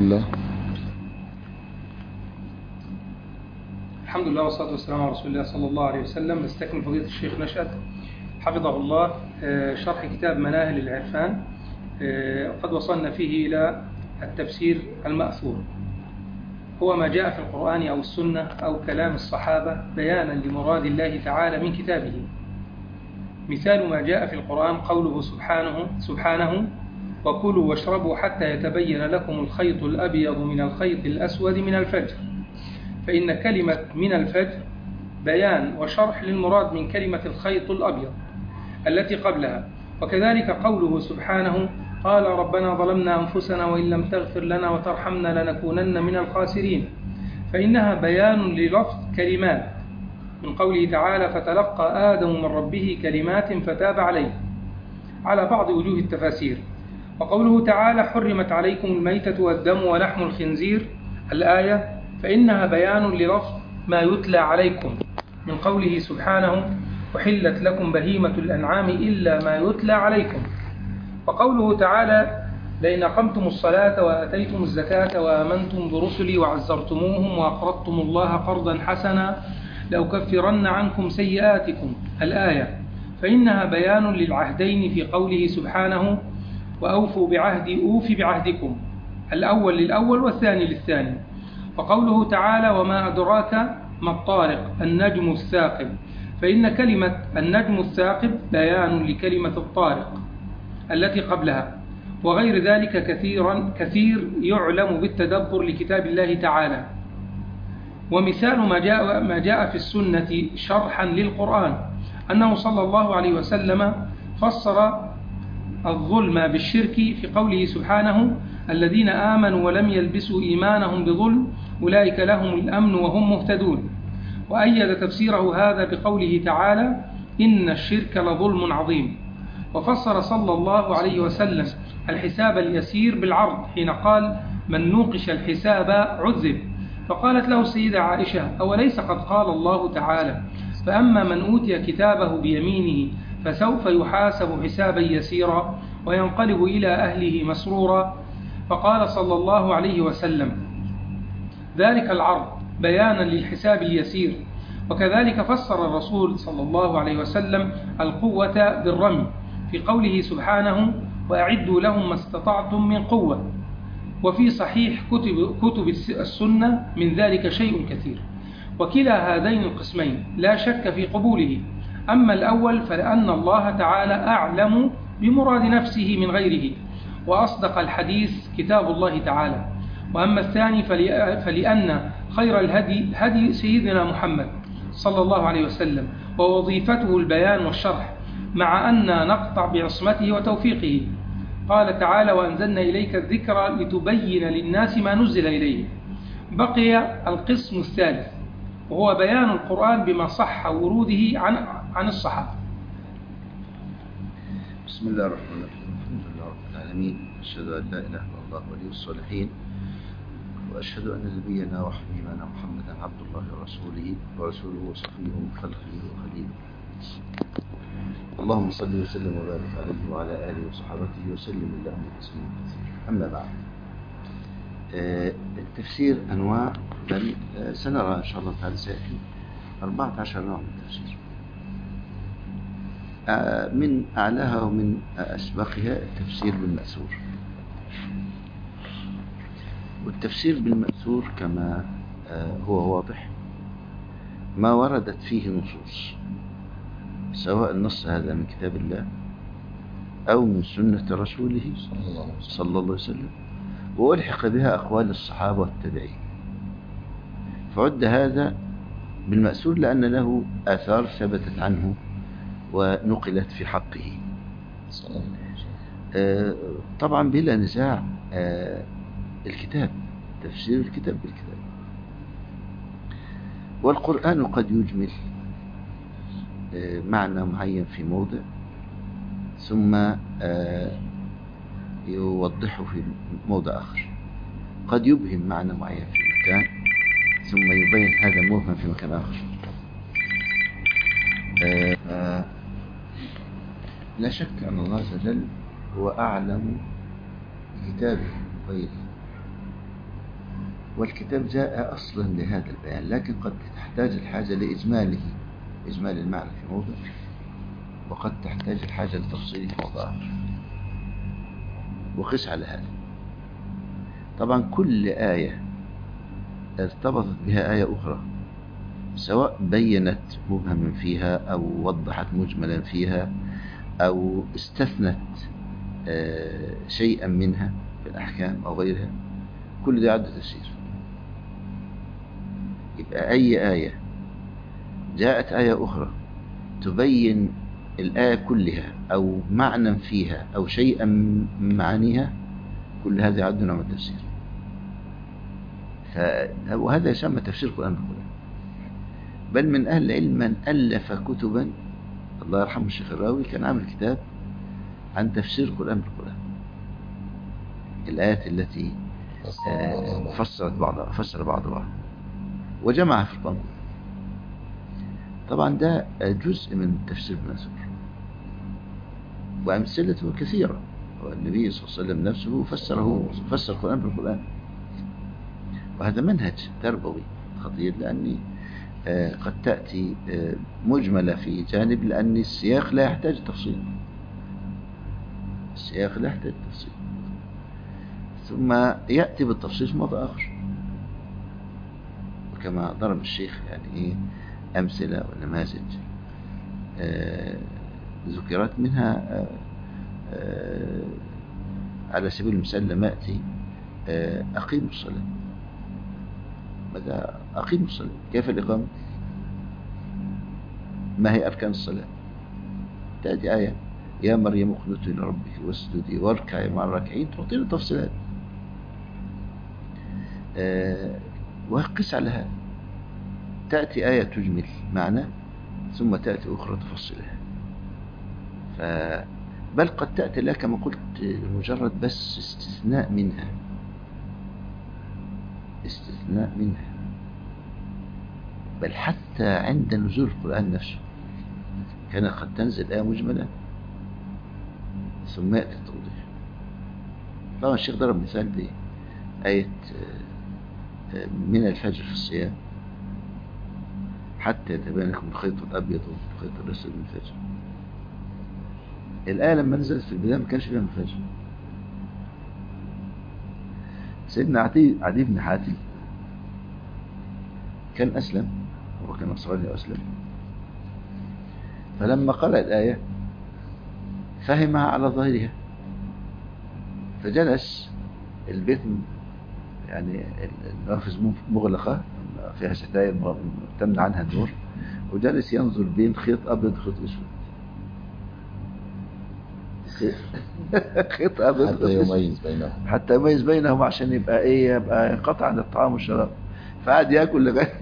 الله. الحمد لله والصلاة والسلام على رسول الله صلى الله عليه وسلم. نستكمل فضيلة الشيخ نشأت حفظه الله شرح كتاب مناهل العرفان. قد وصلنا فيه إلى التفسير المأثور، هو ما جاء في القرآن أو السنة أو كلام الصحابة بيانا لمراد الله تعالى من كتابه. مثال ما جاء في القرآن قوله سبحانه وكلوا واشربوا حتى يتبين لكم الخيط الأبيض من الخيط الأسود من الفجر، فإن كلمة من الفجر بيان وشرح للمراد من كلمة الخيط الأبيض التي قبلها. وكذلك قوله سبحانه قال ربنا ظلمنا أنفسنا وإن لم تغفر لنا وترحمنا لنكونن من الخاسرين، فإنها بيان للفظ كلمات من قوله تعالى فتلقى آدم من ربه كلمات فتاب عليه على بعض وجوه التفاسير. وقوله تعالى حرمت عليكم الميتة والدم ولحم الخنزير الآية، فإنها بيان للفظ ما يتلى عليكم من قوله سبحانه وحلت لكم بهيمة الأنعام إلا ما يتلى عليكم. وقوله تعالى لئن أقمتم الصلاة وآتيتم الزكاة وآمنتم برسلي وعزرتموهم وأقرضتم الله قرضا حسنا لأكفرن عنكم سيئاتكم الآية، فإنها بيان للعهدين في قوله سبحانه وأوفوا بعهدي أوف بعهدكم، الأول للأول والثاني للثاني. وقوله تعالى وما أدراك ما الطارق النجم الثاقب، فإن كلمة النجم الثاقب بيان لكلمة الطارق التي قبلها. وغير ذلك كثير يعلم بالتدبر لكتاب الله تعالى. ومثال ما جاء في السنة شرحا للقرآن أنه صلى الله عليه وسلم فسر الظلم بالشرك في قوله سبحانه الذين آمنوا ولم يلبسوا إيمانهم بظلم أولئك لهم الأمن وهم مهتدون. وأيد تفسيره هذا بقوله تعالى إن الشرك لظلم عظيم. وفسر صلى الله عليه وسلم الحساب اليسير بالعرض حين قال من نوقش الحساب عذب، فقالت له السيدة عائشة أوليس قد قال الله تعالى فأما من أوتي كتابه بيمينه فسوف يحاسب حسابا يسيرا وينقلب إلى أهله مسرورا. فقال صلى الله عليه وسلم ذلك العرض بيانا للحساب اليسير. وكذلك فسر الرسول صلى الله عليه وسلم القوة بالرمي في قوله سبحانه وأعدوا لهم ما استطعتم من قوة. وفي صحيح كتب السنة من ذلك شيء كثير. وكلا هذين القسمين لا شك في قبوله. أما الأول فلأن الله تعالى أعلم بمراد نفسه من غيره وأصدق الحديث كتاب الله تعالى. وأما الثاني فلأن خير الهدي هدي سيدنا محمد صلى الله عليه وسلم ووظيفته البيان والشرح مع أن نقطع بعصمته وتوفيقه. قال تعالى وأنزلنا إليك الذكر لتبين للناس ما نزل إليه. بقي القسم الثالث وهو بيان القرآن بما صح وروده عن الصحابة. بسم الله الرحمن الرحيم. الحمد لله رب العالمين، أشهد أن لا إله إلا الله ولي الصالحين، وأشهد أن نبينا وحبيبنا محمدا عبد الله ورسوله وصفيه من خلقه وخليله. اللهم صل وسلم وبارك عليه وعلى آله وصحبه وسلم اللهم تسليما كثيرا. أما بعد، التفسير أنواع، بل سنرى إن شاء الله تعالى سيأتي 14 نوع من التفسير. من أعلاها ومن أسبقها التفسير بالمأثور. والتفسير بالمأثور كما هو واضح ما وردت فيه نصوص، سواء النص هذا من كتاب الله أو من سنة رسوله صلى الله عليه وسلم، وألحق بها أقوال الصحابة والتابعين، فعد هذا بالمأثور لأن له آثار ثبتت عنه ونقلت في حقه. طبعا بلا نزاع الكتاب، تفسير الكتاب بالكتاب. والقرآن قد يجمل معنى معين في موضع ثم يوضحه في موضع آخر، قد يبهم معنى معين في مكان ثم يبين هذا المبهم في مكان آخر. لا شك أن الله عز وجل هو أعلم كتابه غيره، والكتاب جاء أصلا لهذا البيان، لكن قد تحتاج الحاجة لإجمال المعنى في موضع، وقد تحتاج الحاجة لتفصيله في موضع آخر. وقس على هذا. طبعا كل آية ارتبطت بها آية أخرى، سواء بينت مبهما فيها أو وضحت مجملا فيها أو استثنت شيئا منها في الأحكام أو غيرها، كل ده عد تفسير. يبقى أي آية جاءت آية أخرى تبين الآية كلها أو معنى فيها أو شيئا من معانيها، كل هذا يعد نوع من التفسير. وهذا يسمى تفسير القرآن بالقرآن. بل من أهل العلم من ألف كتبا، الله يرحمه الشيخ الراوي كان عامل كتاب عن تفسير القرآن بالقرآن، الآيات التي فسر بعضها وجمعها في القرآن. طبعا ده جزء من تفسير المنسور، وأمثلته كثيرة. والنبي صلى الله عليه وسلم نفسه فسر القرآن بالقرآن، وهذا منهج تربوي خطير، لأني قد تأتي مجملة في جانب، لأن السياق لا يحتاج تفصيل، ثم يأتي بالتفصيل في موضع آخر. وكما ضرب الشيخ يعني أمثلة ونماذج ذكرت منها على سبيل المثال لما يأتي أقيموا الصلاة. ماذا أقيموا الصلاة؟ كيف الإقامة؟ ما هي أركان الصلاة؟ تأتي آية يا مريم اقنتي لربك واسجدي واركعي مع الراكعين، تعطينا تفصيلات. وقس على هذا، تأتي آية تجمل معنى ثم تأتي أخرى تفصلها. بل قد تأتي لك كما قلت مجرد بس استثناء منها، بل حتى عند نزول القرآن نفسه كان قد تنزل آية مجملة ثم يأتي التوضيح. طبعا الشيخ ضرب مثال بآية من الفجر في الصيام حتى يتبين لكم الخيط الأبيض والخيط الأسود من الفجر. الآية لما نزلت في البداية ما كانش فيها من الفجر. سيدنا عدي بن حاتم كان أسلم، هو كان نصراني وأسلم، فلما قرأ الآية فهمها على ظاهرها، فجلس البيت يعني النوافذ مغلقة فيها ستاير تمنع عنها النور، وجلس ينظر بين خيط أبيض وخيط أسود، خيط أبيض حتى يميز بينهم عشان يبقى ينقطع عن الطعام والشراب. فقعد يأكل لغاية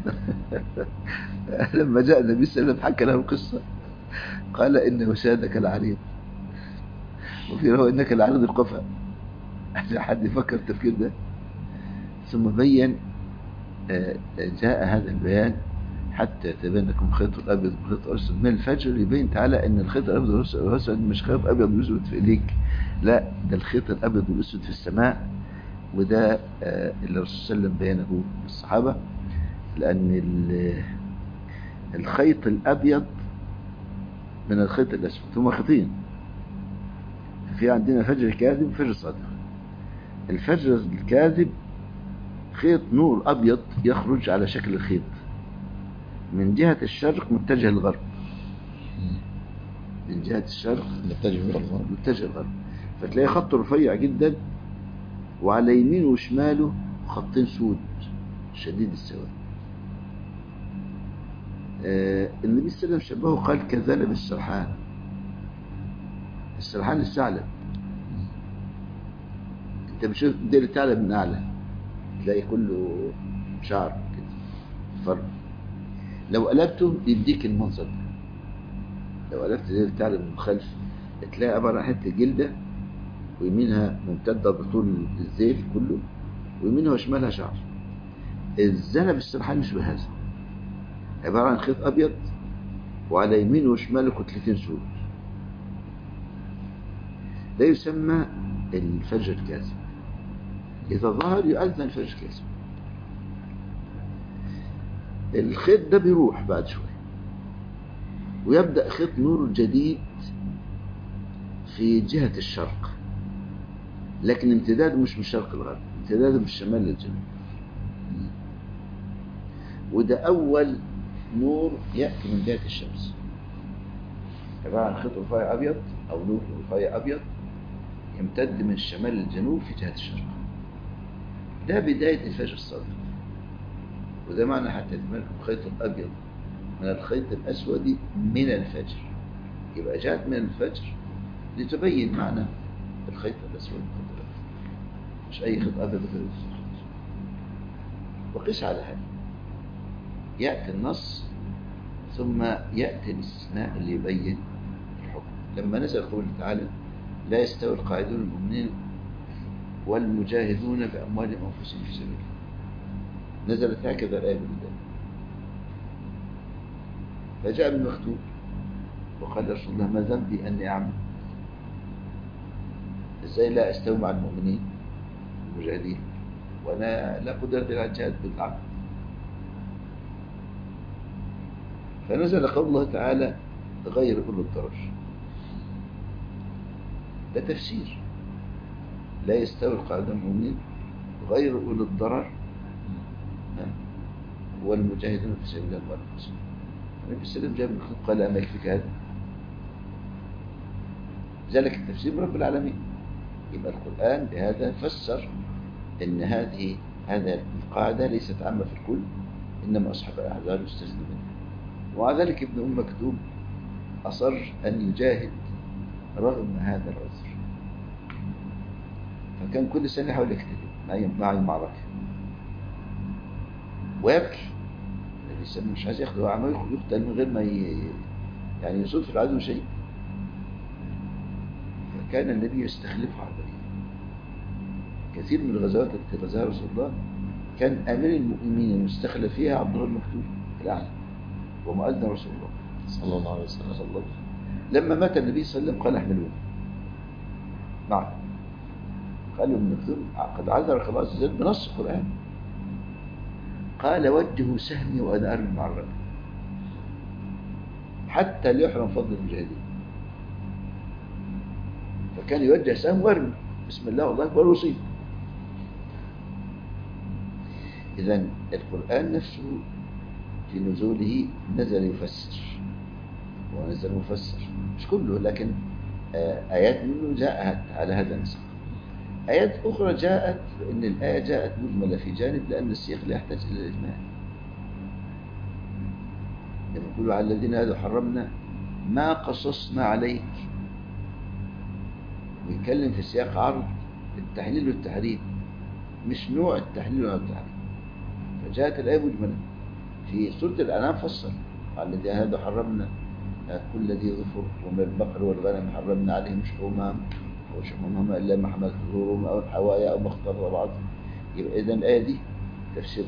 لما جاء النبي صلى الله عليه وسلم حكى له القصة، قال إن وسادك العريض، وفي رواية إنك العريض القفا، عشان حد يفكر التفكير ده. ثم بين جاء هذا البيان حتى يتبين لكم الخيط الأبيض والخيط الأسود من الفجر، يبين تعالى إن الخيط الأبيض والأسود مش خيط أبيض وأسود في إيديك، لا، ده الخيط الأبيض والأسود في السماء. وده اللي الرسول صلى الله عليه وسلم بينه للصحابة، لأن الخيط الأبيض من الخيط الأسود هما خيطين، في عندنا فجر كاذب وفجر صادق. الفجر الكاذب خيط نور أبيض يخرج على شكل الخيط من جهة الشرق متجه للغرب، من جهة الشرق متجه للغرب، فتلاقي خط رفيع جدا وعلى يمينه وشماله خطين سود شديد السواد. النبي صلى الله عليه وسلم شبهه قال كذلك السرحان، السرحان الثعلب، انت بتشوف دير الثعلب من اعلى تلاقي كله شعر كده فرق، لو قلبته يديك المنظر ده. لو قلبت دير الثعلب من الخلف تلاقي عبارة عن حته جلده ويمينها ممتده بطول الذيل كله، ويمينها وشمالها شعر. الذنب السرحان مش بهذا، عبارة عن خيط أبيض وعلى يمينه وشماله كتلتين سود، ده يسمى الفجر الكاذب. إذا ظهر يؤذن الفجر الكاذب، الخيط ده بيروح بعد شوية ويبدأ خيط نور جديد في جهة الشرق، لكن امتداده مش من الشرق الغرب، امتداده من الشمال للجنوب. وده أول نور يأتي من جهة الشمس، عبارة عن خيط رفيع أبيض أو نور رفيع أبيض يمتد من الشمال للجنوب في جهة الشرق. ده بداية الفجر الصادق. وده معنى حتى يتملكم خيط الأبيض من الخيط الأسود من الفجر، يبقى جاءت من الفجر لتبين معنى الخيط الأسود، مش أي خيط أبيض غير الفجر. وقس على هذا يأتي النص ثم يأتي الاستثناء اللي يبين الحكم. لما نزل قوله تعالى لا يستوي القاعدون المؤمنين والمجاهدون بأموالهم وأنفسهم في سبيل الله، نزلت هكذا الآية بالله. فجاء ابن مكتوب وقال رسول الله ما ذنبي أني أعمل؟ إزاي لا أستوي مع المؤمنين المجاهدين وأنا لا قدرة على الجهاد بالعقل؟ فنزل قول الله تعالى غير أولي الضرر. ده تفسير لا يستوي القاعدون المؤمنين غير أولي الضرر والمجاهدون في سبيل الله وأنفسهم. النبي صلى الله عليه وسلم جاء من الخلق قال أما يكفيك هذا؟ ذلك التفسير من رب العالمين. يبقى القرآن بهذا فسر أن هذه القاعدة ليست عامة في الكل، إنما أصحاب الأحزاب يستثنى منها. ومع ذلك ابن أم مكتوم أصر أن يجاهد رغم هذا العذر، فكان كل سنة يحاول يجتهد مع المعركة ويبكي. النبي مش عايز ياخده، هو عمال يقتل من غير ما يعني يصيب في العدو شيء. فكان النبي يستخلفه على البرية. كثير من الغزوات التي غزاها رسول الله كان أمير المؤمنين المستخلف فيها عبد الله المكتوم الأعلى ومؤذن رسول الله صلى الله عليه وسلم. لما مات النبي صلى الله عليه وسلم قال احملوه معه، قال له ابن مكتوم قد عذرك الله عز وجل بنص القرآن، قال وجهوا سهمي وأنا أرمي مع الرجل حتى ليحرم فضل المجاهدين. فكان يوجه سهم وارمي بسم الله والله أكبر وصيب. إذن القرآن نفسه في نزوله نزل يفسر ونزل مفسر، مش كله، لكن آيات منه جاءت على هذا النسق. آيات أخرى جاءت إن الآية جاءت مجملة في جانب لأن السياق لا يحتاج إلى الإجمال. لما يقولوا على الذين هذا حرمنا ما قصصنا عليك، ويتكلم في سياق عرض التحليل والتحريم مش نوع التحليل ولا التحريم. فجاءت الآية مجملة. في سورة الأنعام فصل على الذين هذا حرمنا كل ذي ظفر ومن البقر والغنم حرمنا عليهم شحومهم وشحومهم إلا ما حملت ظهورهم أو الحوايا أو ما اختلط بعض. يبقى إذن الآية دي تفسير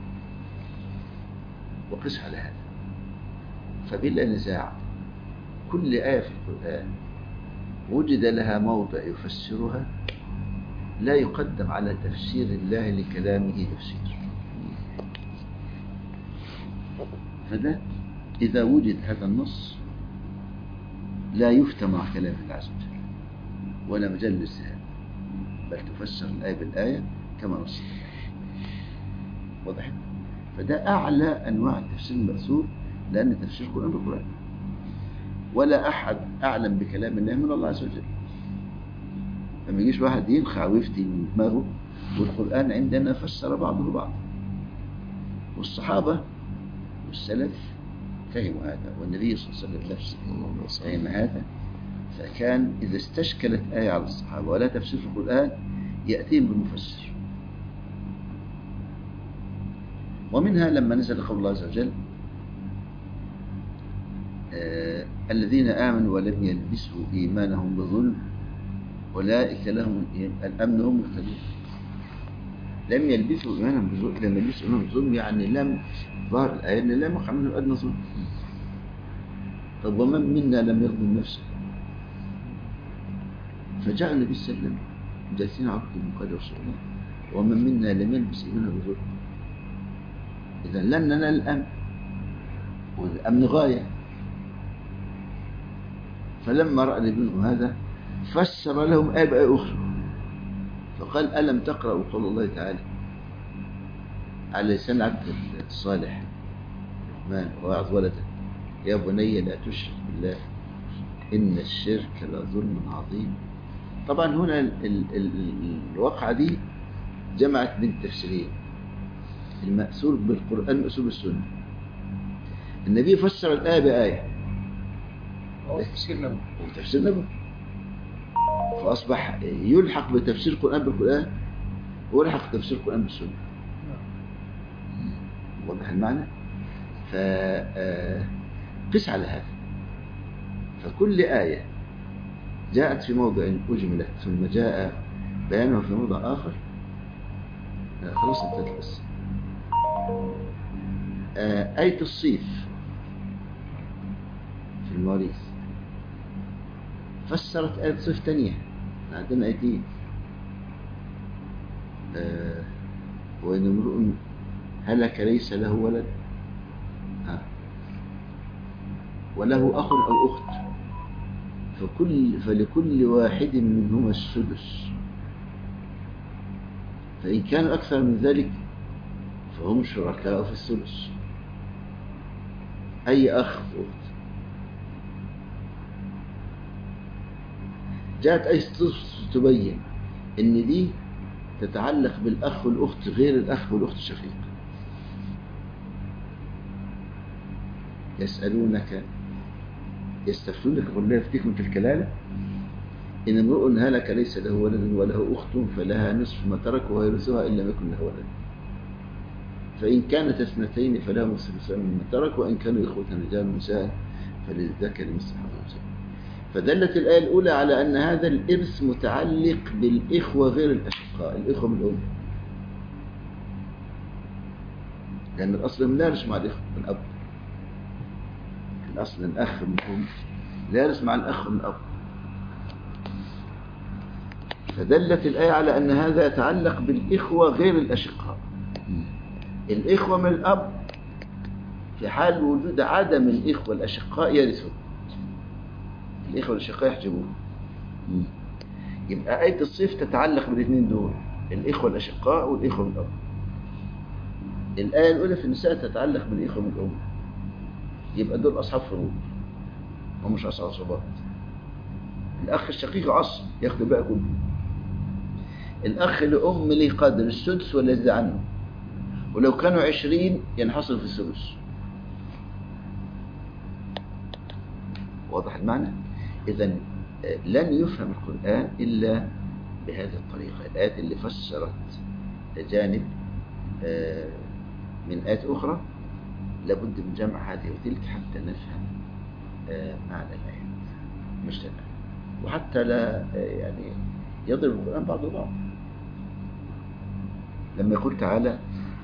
وقس على هذا. فبلا نزاع كل آية في القرآن وجد لها موضع يفسرها لا يقدم على تفسير الله لكلامه تفسير. فده إذا وجد هذا النص لا يفتى مع كلام الله عز وجل ولا مجال للاجتهاد، بل تفسر الآية بالآية كما نص. واضح؟ فده أعلى أنواع التفسير المأثور، لأن تفسير القرآن بالقرآن، ولا أحد أعلم بكلام الله من الله عز وجل. لما يجيش واحد ينخع ويفتي من دماغه، والقرآن عندنا فسر بعضه بعض، والصحابة والسلف فهموا هذا، والنبي صلى الله عليه وسلم نفسه فهم هذا. فكان إذا استشكلت آية على الصحابة ولا تفسير في القرآن يأتيهم بالمفسر. ومنها لما نزل قول الله عز وجل الذين آمنوا ولم يلبسوا إيمانهم بظلم أولئك لهم الأمن هم مهتدون. لم يلبسوا إيمانهم بظلم، لم يلبسوا إيمانهم بظلم يعني لم ظهر الآية أن لا يقع منه أدنى ظلم. طب ومن منا لم يظلم نفسه؟ فجاء النبي صلى الله عليه وسلم جالسين عبد المقدر رسول الله ومن منا لم يلبس إيمانه بظلم. إذا لن ننال الأمن، والأمن غاية. فلما رأى الابن هذا فسر لهم آية بآية أخرى، فقال ألم تقرأوا قول الله تعالى على لسان عبد الصالح الرحمن ووعظ ولده يا بني لا تشرك بالله إن الشرك لظلم عظيم. طبعا هنا الواقعة دي جمعت بين التفسيرين، المأثور بالقرآن المأثور بالسنة. النبي فسر الآية بآية تفسير نبوي وتفسير نبوي، فأصبح يلحق بتفسير القرآن بالقرآن ويلحق بتفسير القرآن بالسنة. واضح المعنى؟ فقس على هذا، فكل آية جاءت في موضع أجملت ثم جاء بيانها في موضع آخر خلاص انتهت بس. آية الصيف في المواريث فسرت آية صيف تانية، عندنا آيتين وإن امرؤ هلك ليس له ولد وله أخ أو أخت فلكل واحد منهما السدس فإن كانوا أكثر من ذلك فهم شركاء في الثلث، أي أخ وأخت. جاءت أي تبين إن دي تتعلق بالأخ والأخت غير الأخ والأخت الشقيق. يستفتونك قل لا يفتيكم في الكلالة إن امرؤ هلك ليس له ولد وله أخت فلها نصف ما ترك ويرثها إن لم يكن له ولد، فإن كانت اثنتين فلها ثلثان مما ترك وإن كانوا إخوة رجال ونساء فللذكر مثل حظ الأنثيين. فدلت الآية الأولى على أن هذا الإرث متعلق بالإخوة غير الأشقاء، الإخوة من الأم، لأن الأصل لا يرث مع الإخوة من الأب، الأصل الأخ من الأم لا يرث مع الأخ من الأب. فدلت الآية على أن هذا يتعلق بالإخوة غير الأشقاء. الإخوة من الأب في حال وجود عدم الإخوة الأشقاء يرثون، الإخوة الأشقاء يحجبون. يبقى آية الصيف تتعلق بالاثنين دول، الإخوة الأشقاء والإخوة من الأب. الآية الأولى في النساء تتعلق بالإخوة من الأم، يبقى دول أصحاب فروض ومش أصحاب عصبات. الأخ الشقيق عصب ياخد بقى كله، الأخ لأم ليه قدر السدس ولا يزيد عنه، ولو كانوا 20 ينحصر في الثلث. واضح المعنى؟ إذن لن يفهم القرآن إلا بهذه الطريقة. الآيات اللي فسرت جانب من آيات أخرى لابد من جمع هذه وتلك حتى نفهم معنى الآيات مش تمام، وحتى لا يعني يضرب القرآن بعض بعض. لما يقول تعالى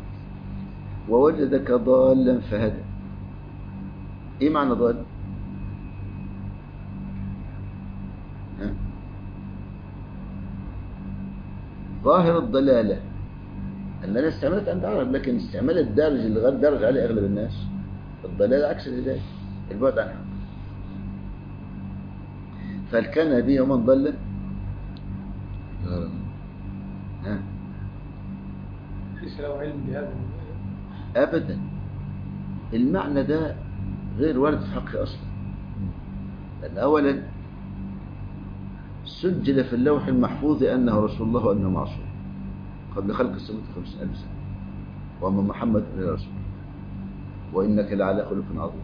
ووجدك ضالا فهدى، ايه معنى ضال؟ ظاهر الضلالة أننا استعملت عند عرب، لكن استعمال الدارج اللي غير درج عليه أغلب الناس. الضلالة عكس الهداية، البعد عن الحق. فهل كان نبي يوما ضلا؟ ليس له علم بهذا أبدا. المعنى ده غير وارد في حقه أصلا، لأن أولا سجل في اللوح المحفوظ أنه رسول الله وأنه معصوم قبل خلق السماوات 50,000 سنة، وأما محمد إلا رسول وإنك لعلى خلق عظيم.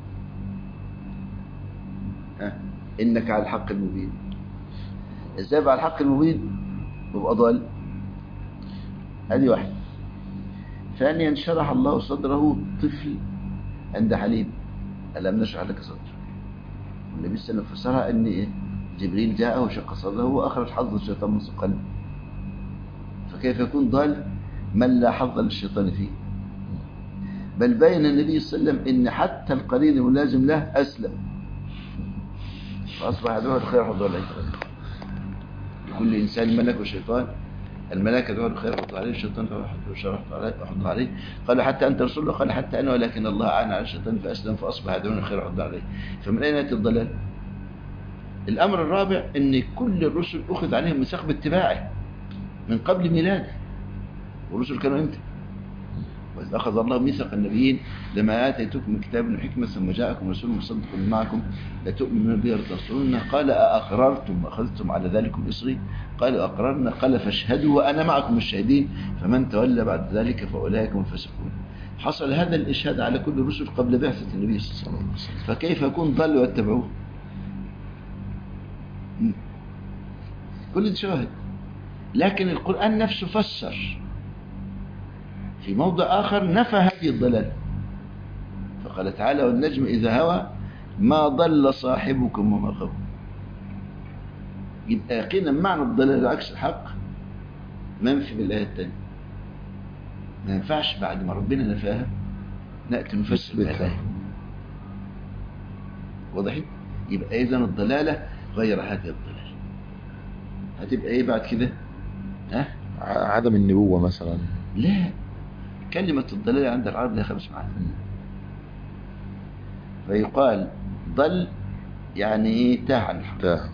إنك على الحق المبين. إزاي على الحق المبين يبقى ضال؟ هذه واحدة. ثانيا شرح الله صدره طفل عند حليم، ألم نشرح لك صدرك. والنبي صلى الله عليه وسلم فسرها أن جبريل جاءه وشق صدره وأخرج حظ الشيطان من قلبه، فكيف يكون ضال من لا حظ للشيطان فيه؟ بل بين النبي صلى الله عليه وسلم أن حتى القرين الملازم له أسلم، فأصبح يدعوه الخير حظ الله. لكل إنسان ملك وشيطان الملائكة تقول خير أحط عليه، الشيطان أحط عليه. قال حتى أنت رسول الله؟ قال حتى أنا، ولكن الله أعان على الشيطان فأسلم فأصبح يدعون خير أحط عليه. فمن أين يأتي الضلال؟ الأمر الرابع أن كل الرسل أخذ عليهم ميثاق باتباعه من قبل ميلاده. والرسل كانوا إمتى؟ وإذ أخذ الله ميثاق النبيين لما آتيتكم من كتاب وحكمة ثم جاءكم رسول مصدق معكم لتؤمنون به وتنصرونه. قال أأقررتم وأخذتم على ذلكم إصري؟ قالوا أقررنا. قال فاشهدوا وأنا معكم الشاهدين فمن تولى بعد ذلك فأولئك هم الفاسقون. حصل هذا الإشهاد على كل الرسل قبل بعثة النبي صلى الله عليه وسلم، فكيف يكون ضلوا واتبعوه؟ كل دي شواهد. لكن القرآن نفسه فسر في موضع آخر نفى هذه الضلال، فقال تعالى والنجم إذا هوى ما ضل صاحبكم وما غوى. يبقى يقينا معنى الضلال عكس الحق منفي بالآية الثانية. ما ينفعش بعد ما ربنا نفاها نأتي نفسر بالآية. واضح؟ يبقى إذن الضلالة غير هذه الضلال. هتبقى إيه بعد كده؟ ها؟ عدم النبوة مثلا. لا، كلمة الضلال عند العرب لها 5 معاني. فيقال ضل يعني ايه؟ تاه عن الحق. تاه.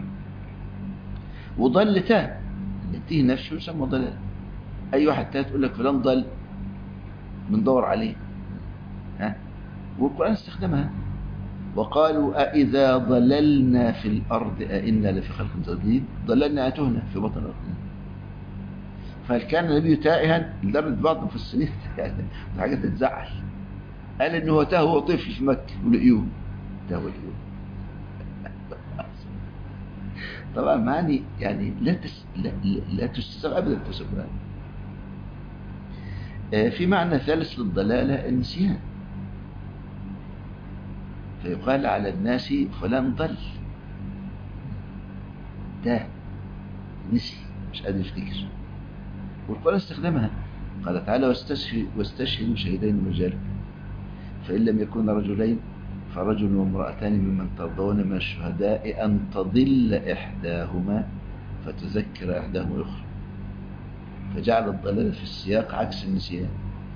وضل تاه التيه نفسه يسمى ضلال. اي واحد تاه تقول لك فلان ضل، بندور عليه. ها؟ والقرآن استخدمها وقالوا أإذا ضللنا في الأرض أإنا لفي خلق جديد. ضللنا أتهنا في بطن الأرض. فهل كان النبي تائها لدرجة بعض المفسرين يعني حاجة تتزعل، قال إنه هو تاه وهو طفل في مكة ولقيوه تاه ولقيوه. طبعا معاني يعني لا تستساغ أبدا تسبب. في معنى ثالث للضلالة النسيان، فيقال على الناس فلان ضل، تاه نسي مش قادر يفتكر. والقرآن استخدمها، قال تعالى واستشهدوا شهيدين من رجالكم فإن لم يكونا رجلين فرجل وامرأتان ممن ترضون من الشهداء أن تضل إحداهما فتذكر إحداهما الأخرى. فجعل الضلال في السياق عكس النسيان،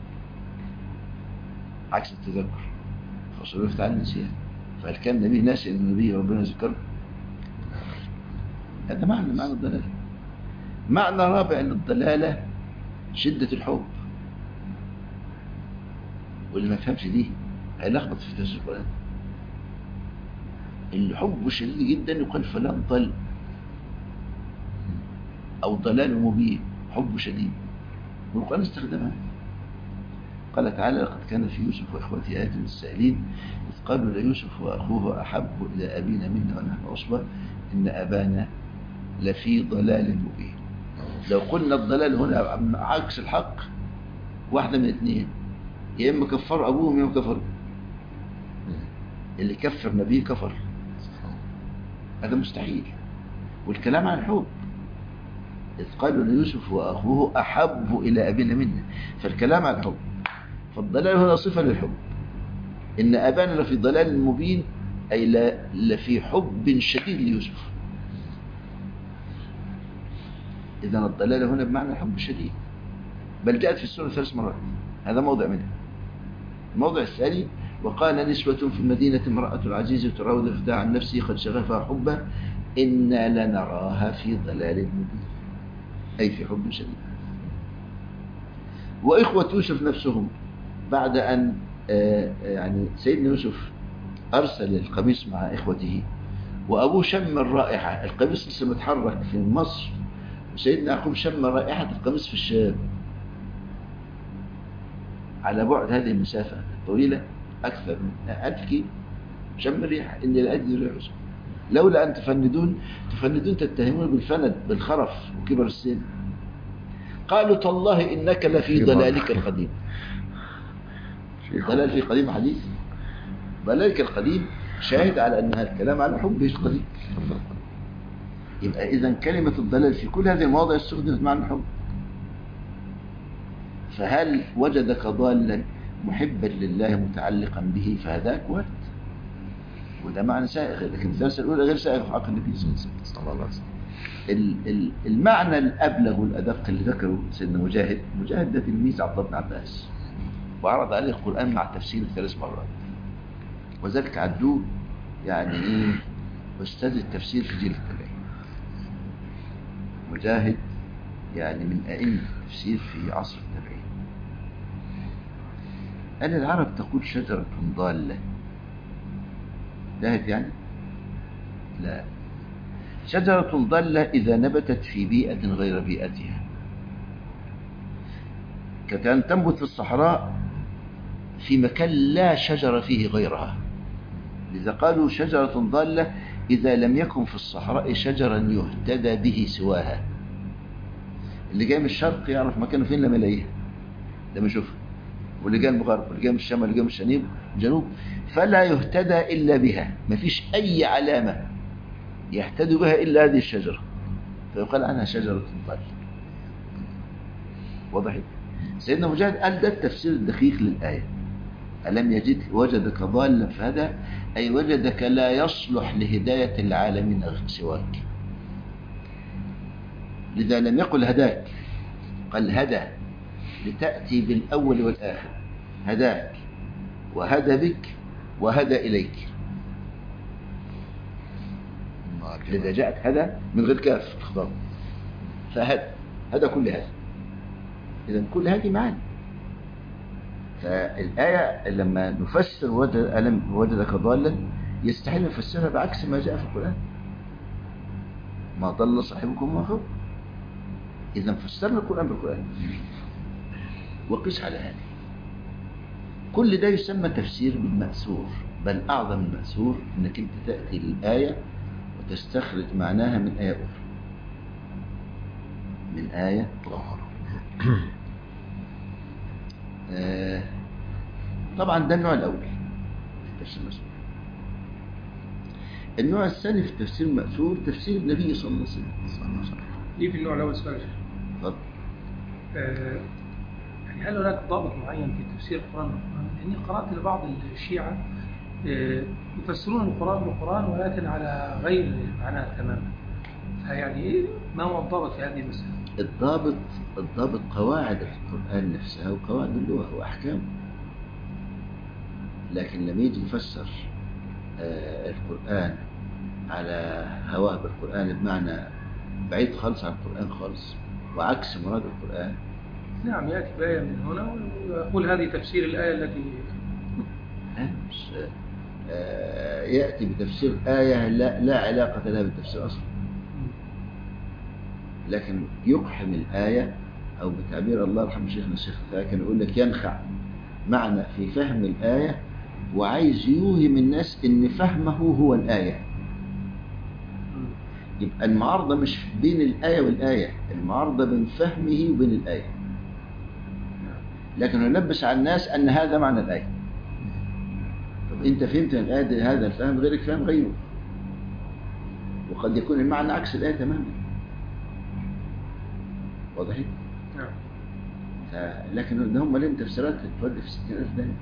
عكس التذكر، فصرفت عن النسيان. فهل كان النبي ناسي أن النبي ربنا ذكره؟ هذا معنى الضلال. معنى رابع للضلالة شدة الحب، واللي ما فهمش دي هيلخبط في تفسير القرآن. الحب شديد جدا يقال فلان ضل أو ضلال مبين، حب شديد، والقرآن استخدمها. قال تعالى لقد كان في يوسف وإخوته آيات للسائلين إذ قالوا ليوسف وأخوه أحب إلى أبينا منا ونحن عصبة إن أبانا لفي ضلال مبين. لو قلنا الضلال هنا عكس الحق واحدة من اثنين، يا إما كفر أبوهم يا إما كفر. اللي كفر نبيه كفر، هذا مستحيل. والكلام عن الحب إذ قالوا ليوسف وأخوه أحب إلى أبينا منا، فالكلام عن الحب. فالضلال هنا صفة للحب، إن أبانا لفي ضلال مبين أي لفي حب شديد ليوسف. إذن الضلال هنا بمعنى الحب الشديد، بل جاءت في السورة 3 مرات، هذا موضع منها. الموضع الثاني وقال نسوة في المدينة امرأة العزيز تراود فتاة عن نفسه قد شغفها حبا إنا لنراها في ضلال مبين، أي في حب شديد. وإخوة يوسف نفسهم بعد أن يعني سيدنا يوسف أرسل القميص مع إخوته وأبوه شم الرائحة، القميص لسه متحرك في مصر، وسيدنا يعقوب شم رائحة القميص في الشام على بعد هذه المسافة الطويلة أكثر من 1000 كيلو، شم الريحة إني لأجد ريح يوسف لولا أن تفندون تتهمون بالفند بالخرف وكبر السن. قالوا تالله إنك لفي ضلالك القديم. ضلال في قديم حديث، ضلالك القديم شاهد على أن هذا الكلام على حبه القديم. يبقى إذن كلمة الضلال في كل هذه المواضع استخدمت معنى الحب. فهل وجدك ضالا محبا لله متعلقا به فهداك وده معنى سائغ، لكن الدرس الأولى غير سائغ في حق النبي صلى الله عليه وسلم. المعنى الأبلغ والأدق اللي ذكره سيدنا مجاهد ده تلميذ عبد الله بن عباس، وعرض عليه القرآن مع التفسير 3 مرات، وذلك عدوه يعني ايه أستاذ التفسير في جيل التابعين. مجاهد يعني من أئمة التفسير في عصر التابعين. قال العرب تقول شجرة ضالة، انتهت يعني؟ لا، شجرة ضالة إذا نبتت في بيئة غير بيئتها، كأن تنبت في الصحراء في مكان لا شجر فيه غيرها، لذا قالوا شجرة ضالة إذا لم يكن في الصحراء شجرا يهتدى به سواها. اللي جاي من الشرق يعرف مكانه فين لما يلاقيها، لما يشوفها، واللي جاي من الغرب واللي جاي من الشمال واللي جاي من الجنوب فلا يهتدى إلا بها، ما فيش أي علامة يهتدي بها إلا هذه الشجرة، فيقال عنها شجرة ضالة. وضحت؟ سيدنا مجاهد قال ده التفسير الدقيق للآية، ألم وجدك ضالا فهدى، أي وجدك لا يصلح لهداية العالمين سواك. لذا لم يقل هداك، قال هدى، لتأتي بالأول والآخر، هداك وهدى بك وهدى إليك. لذا جاءت هدى من غير كاف الخطاب، فهدى كل هذا. إذن كل هذه معاني. فالآية لما نفسر وجدك ضالا يستحيل نفسرها بعكس ما جاء في القرآن، ما ضل صاحبكم ما غوى. إذا فسرنا القرآن بالقرآن، وقس على هذه. كل ده يسمى تفسير بالمأثور، بل أعظم المأثور أنك أنت تأتي للآية وتستخرج معناها من آية أخرى، من آية أخرى. طبعا ده النوع الأول في تفسير المأثور. النوع الثاني في التفسير المأثور تفسير النبي صلى الله عليه وسلم. إيه في النوع الأول سؤال؟ اتفضل. يعني هل هناك ضابط معين في تفسير القرآن؟ لأني قرأت لبعض الشيعة يفسرون القرآن بالقرآن ولكن على غير معناه تماما، فيعني ما هو الضابط في هذه المسألة؟ الضابط قواعد القرآن نفسها وقواعد اللغة وأحكامه، لكن لما يجي يفسر القرآن على هواه بالقرآن بمعنى بعيد خالص عن القرآن خالص وعكس مراد القرآن، نعم، يأتي بآية من هنا ويقول هذه تفسير الآية التي مش يأتي بتفسير آية لا علاقة لها بالتفسير أصلا، لكن يقحم الآية، أو بتعبير الله يرحمه شيخنا الشيخ كان يقول لك ينخع معنى في فهم الآية وعايز يوهم الناس إن فهمه هو الآية. يبقى المعارضة مش بين الآية والآية، المعارضة بين فهمه وبين الآية، لكن يلبس على الناس أن هذا معنى الآية. طب أنت فهمت الآية هذا الفهم، غيرك فهم غيره، وقد يكون المعنى عكس الآية تماما. واضحين؟ نعم. لكن هم لهم تفسيرات تتودي في 60,000 دايما،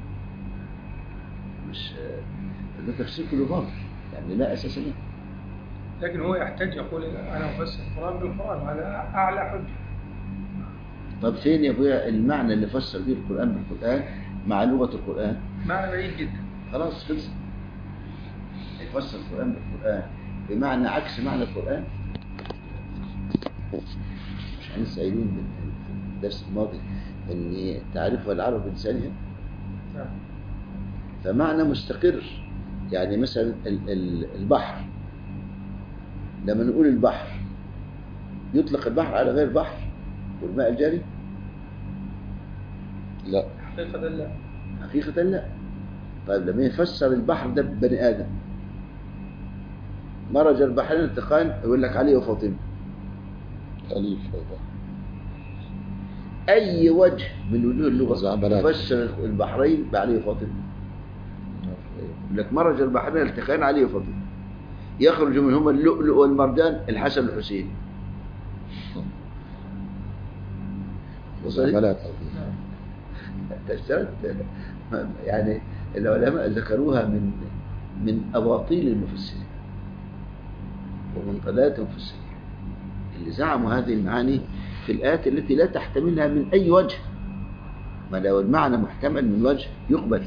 مش ده تفسير كله باطل يعني لا أساس له. لكن هو يحتاج يقول أنا أفسر القرآن بالقرآن، وهذا أعلى حجة. طب فين يا أبويا المعنى اللي فسر به القرآن بالقرآن مع لغة القرآن؟ معنى بعيد جدا. خلاص خلص. يفسر القرآن بالقرآن بمعنى عكس معنى القرآن. مش احنا لسه قايلين في الدرس الماضي ان تعرفها العرب بلسانها؟ نعم. فمعنى مستقر، يعني مثلا البحر، لما نقول البحر يطلق البحر على غير بحر والماء الجاري؟ لا، حقيقة لا. حقيقة لا. طيب لما يفسر البحر ده ببني آدم، مرج البحرين التقان يقول لك علي وفاطمة، أليف أي وجه من وجوه اللغة يفسر البحرين بعلي وفاطمة. يقول لك مرج البحرين التقان علي وفاطمة، يخرج منهما اللؤلؤ والمرجان الحسن والحسين. وصلت تفسيرات يعني العلماء ذكروها من أباطيل المفسرين ومن قلات المفسرين. اللي زعموا هذه المعاني في الآيات التي لا تحتملها من أي وجه. ما لو المعنى محتمل من وجه يقبل.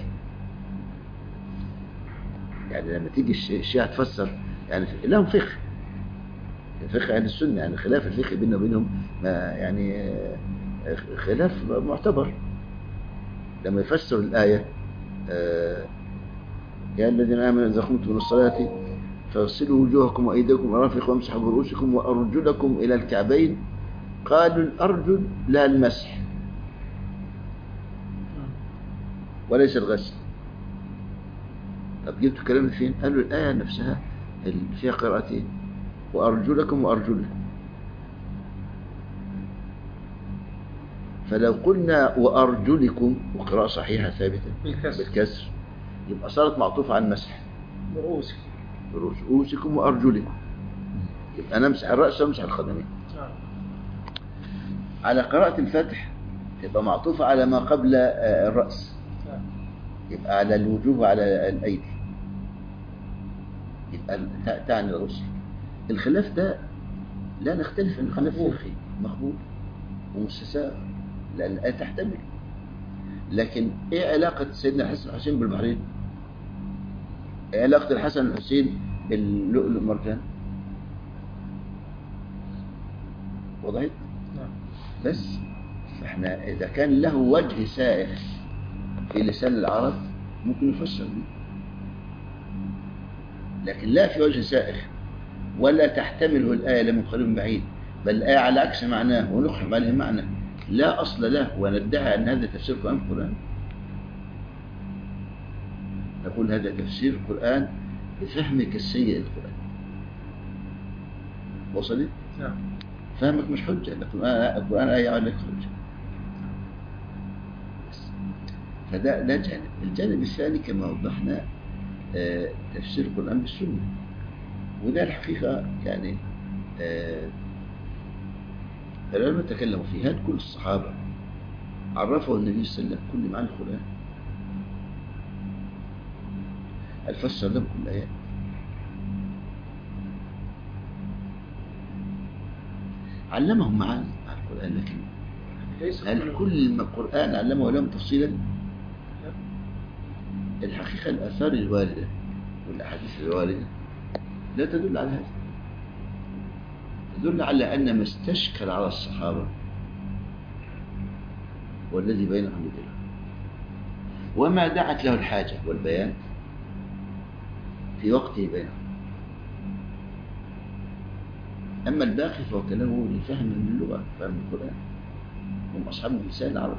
يعني لما تيجي الشيعة تفسر، يعني لهم فقه أهل السنة، يعني خلاف الفقه بيننا وبينهم ما يعني خلاف معتبر. لما يفسر الآية يا الذين آمنوا إذا قمتم للصلاة فاغسلوا وجوهكم وأيديكم ومرافق وامسحوا برؤوسكم وأرجلكم إلى الكعبين، قالوا الأرجل لا المسح وليس الغسل. طب جبتوا كلام فين؟ قالوا الآية نفسها فيها قراءتين، وأرجلكم وأرجلكم. فلو قلنا وأرجلكم وقراءة صحيحة ثابتة بالكسر يبقى صارت معطوفة عن مسح برؤوسكم وأرجلكم، يبقى نمسح الرأس ومسح القدمين. على قراءة الفتح تبقى معطوفة على ما قبل الرأس، يبقى على الوجوه وعلى الأيدي، يبقى تعني الغسل. الخلاف ده لا نختلف انه خلاف فقهي مقبول ومستساغ لأن الآية تحتمل. لكن ايه علاقة سيدنا الحسن والحسين بالبحرين؟ ايه علاقة الحسن والحسين باللؤلؤ والمرجان؟ وضحت؟ بس فاحنا اذا كان له وجه سائغ في لسان العرب ممكن يفسر به، لكن لا في وجه سائغ ولا تحتمله الآية لا من قريب من بعيد، بل الآية على عكس معناه ونحكم عليه معنى لا أصل له وندعي أن هذا تفسير القرآن. نقول هذا تفسير القرآن بفهمك السيء القرآن. وصلت؟ نعم. فهمك مش حجة، القرآن آية عليك حجة. فده جانب. الجانب الثاني كما وضحنا تفسير القرآن بالسنة، وده الحقيقة يعني العلماء تكلموا فيه. هل كل الصحابة عرفوا النبي صلى الله عليه وسلم كل معاني القرآن؟ هل فسر لهم كل الآيات؟ علمهم معاني القرآن، لكن هل كل القرآن علمه لهم تفصيلا؟ الحقيقة الآثار الواردة والأحاديث الواردة لا تدل على هذا، تدل على أن ما استشكل على الصحابة والذي بينهم وبينهم وما دعت له الحاجة والبيان في وقته بينهم. أما الباقي فهو كلامه لفهم من اللغة، فهم القرآن، هم أصحاب اللسان العربي.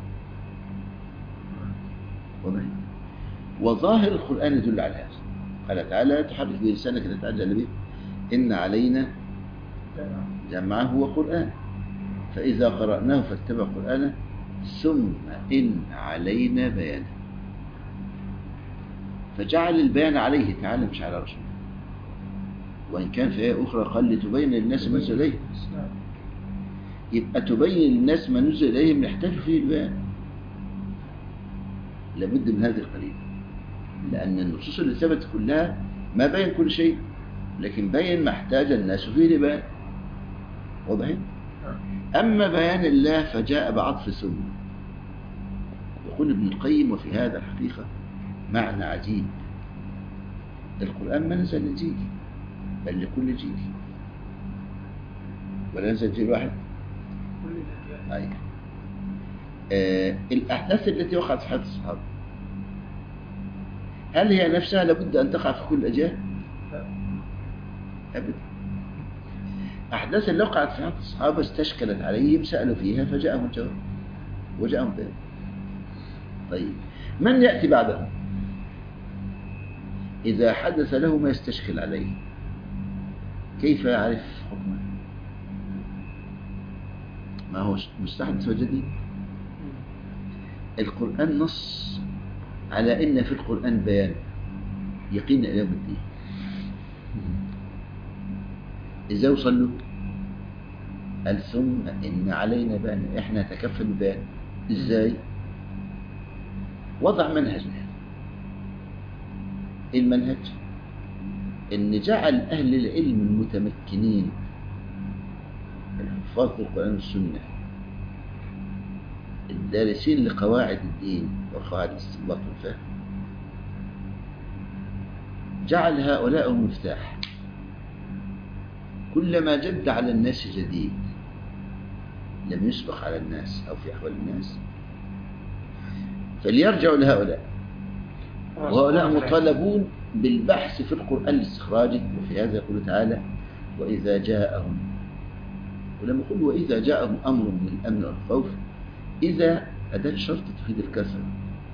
وظاهر القرآن يدل على هذا. قال تعالى لا تحرك به لسانك لتعجل به إن علينا جمعه وقرآن فإذا قرأناه فاتبع قرآنه ثم إن علينا بيانه. فجعل البيان عليه تعالى مش على رسوله، وإن كان في آية أخرى قال لتبين للناس ما نزل إليهم. يبقى تبين للناس ما نزل إليهم يحتاج فيه البيان، لابد من هذه القرينة، لأن النصوص اللي ثبتت كلها ما بين كل شيء، لكن بين ما احتاج الناس فيه لبيان. وضحت؟ أما بيان الله فجاء بعطف ثم. يقول ابن القيم وفي هذا الحقيقة معنى عجيب. القرآن ما نزل لجيل بل لكل جيل، ولا نزل جيل واحد. أيوة. الأحداث التي وقعت في حياة الصحابة هل هي نفسها لابد أن تقع في كل الأجيال؟ أبدا. أحداث اللي وقعت في حياة الصحابة استشكلت عليهم سألوا فيها فجاءهم الجواب وجاءهم بيان. طيب من يأتي بعدهم إذا حدث له ما يستشكل عليه كيف يعرف حكمه؟ ما هو مستحدث وجديد. القرآن نص على إن في القرآن بيان يقين إلى يوم الدين. إذا وصلوا قال ثم إن علينا بيان، إحنا نتكفل بيان. إزاي؟ وضع منهج. المنهج إن جعل أهل العلم المتمكنين حفاظ القرآن والسنة الدارسين لقواعد الدين وقواعد الاستنباط والفهم، جعل هؤلاء المفتاح. كلما جد على الناس جديد لم يسبق على الناس أو في أحوال الناس فليرجعوا لهؤلاء، وهؤلاء مطالبون بالبحث في القرآن لاستخراجه. وفي هذا يقول تعالى وإذا جاءهم، ولما يقول وإذا جاءهم أمر من الأمن والخوف، إذا أداة شرط تفيد الكثرة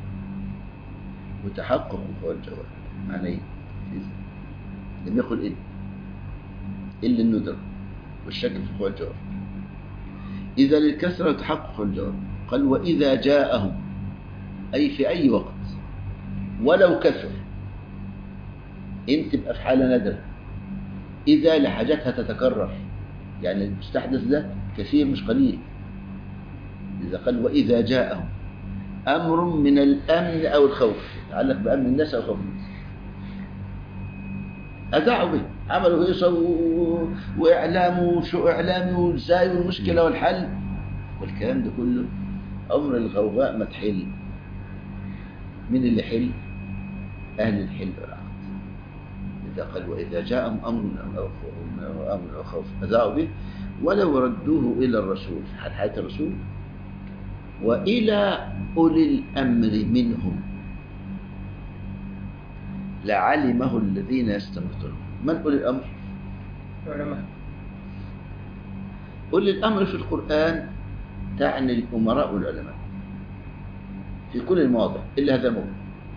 وتحقق هو الجواب. معنى إيه؟ لم يقل إلا الندر والشك في هو الجواب. إذا للكثرة وتحقق الجواب. قال وإذا جاءهم، أي في أي وقت ولو كثر. أنت تبقى في حالة ندر إذا لحاجاتها تتكرر، يعني المستحدث ده كثير مش قليل. إذا قال وإذا جاءهم أمر من الأمن أو الخوف، يتعلق بأمن الناس أو خوف الناس، أذاعوا به، عملوا هيصة وإعلام وشو إعلامي وإزاي والمشكلة والحل والكلام ده كله. أمر الغوغاء ما تحل. من اللي حل؟ أهل الحل والعقد. إذا قال وإذا جاءهم أمر أو خوف أذاعوا به ولو ردوه إلى الرسول، حال حياة الرسول، وإلى أولي الأمر منهم لعلمه الذين يستنبطونه. من أولي الأمر؟ العلماء. أولي الأمر في القرآن تعني الأمراء والعلماء في كل المواضع إلا هذا الموضوع.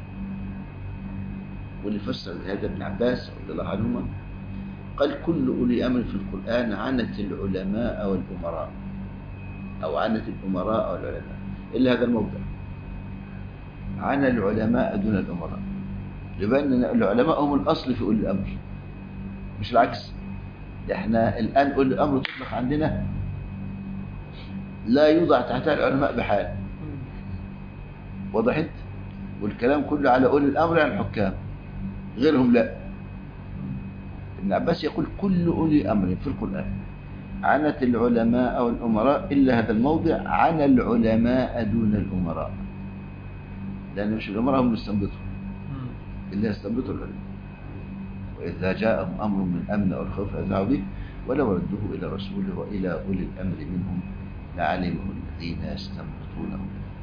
واللي فسر هذا ابن عباس رضي الله عنهما قال كل أولي أمر في القرآن عنت العلماء والأمراء، أو عنت الأمراء والعلماء، إلا هذا الموضع عن العلماء دون الأمراء، لأن العلماء هم الأصل في أولي الأمر مش العكس. إحنا الآن أولي الأمر تطلق عندنا لا يوضع تحتها العلماء بحال، وضحت؟ والكلام كله على أولي الأمر يعني الحكام، غيرهم لا. ابن عباس يقول كل أولي أمر في القرآن عنت العلماء والأمراء إلا هذا الموضع عن العلماء دون الأمراء، لأن مش الأمراء هم يستنبطوا، اللي يستنبطوا العلماء. وإذا جاءهم أمر من الأمن أو الخوف أذاعوا به ولو ردوه إلى رسوله وإلى أولي الأمر منهم لعلمه الذين يستنبطونه.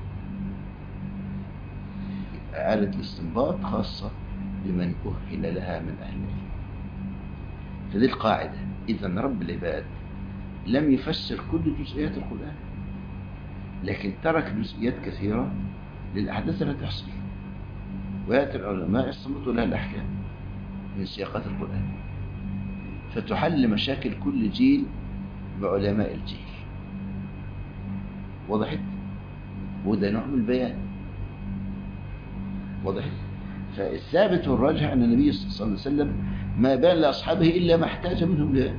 آلة الاستنباط خاصة بمن أهل لها من أهل العلم. فدي القاعدة. إذن رب العباد لم يفسر كل جزئيات القرآن، لكن ترك جزئيات كثيرة للأحداث التي تحصل، ويأتي العلماء يستنبطوا لها الأحكام من سياقات القرآن، فتحل مشاكل كل جيل بعلماء الجيل. وضحت؟ وده نوع من البيان. وضحت؟ فالثابت والراجح أن النبي صلى الله عليه وسلم ما بان لأصحابه إلا ما احتاج منهم له.